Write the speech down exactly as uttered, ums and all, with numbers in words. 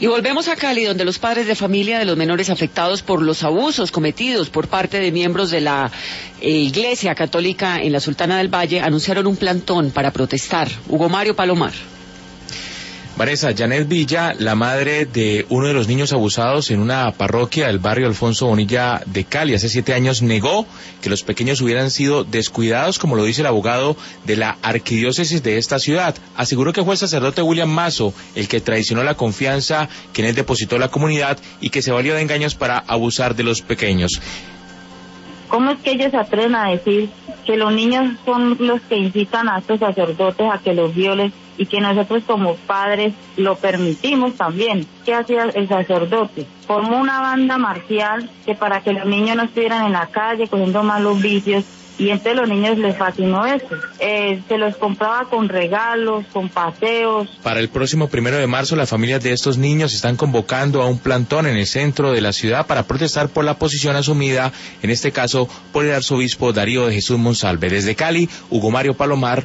Y volvemos a Cali, donde los padres de familia de los menores afectados por los abusos cometidos por parte de miembros de la eh, Iglesia Católica en la Sultana del Valle anunciaron un plantón para protestar. Hugo Mario Palomar. Vanessa, Janet Villa, la madre de uno de los niños abusados en una parroquia del barrio Alfonso Bonilla de Cali hace siete años, negó que los pequeños hubieran sido descuidados, como lo dice el abogado de la arquidiócesis de esta ciudad. Aseguró que fue el sacerdote William Mazo el que traicionó la confianza que en él depositó la comunidad y que se valió de engaños para abusar de los pequeños. ¿Cómo es que ellos se atreven a decir que los niños son los que incitan a estos sacerdotes a que los violen y que nosotros como padres lo permitimos también? ¿Qué hacía el sacerdote? Formó una banda marcial que para que los niños no estuvieran en la calle cogiendo malos vicios, y entonces los niños les fascinó eso. Eh, se los compraba con regalos, con paseos. Para el próximo primero de marzo, las familias de estos niños están convocando a un plantón en el centro de la ciudad para protestar por la posición asumida, en este caso, por el arzobispo Darío de Jesús Monsalve. Desde Cali, Hugo Mario Palomar,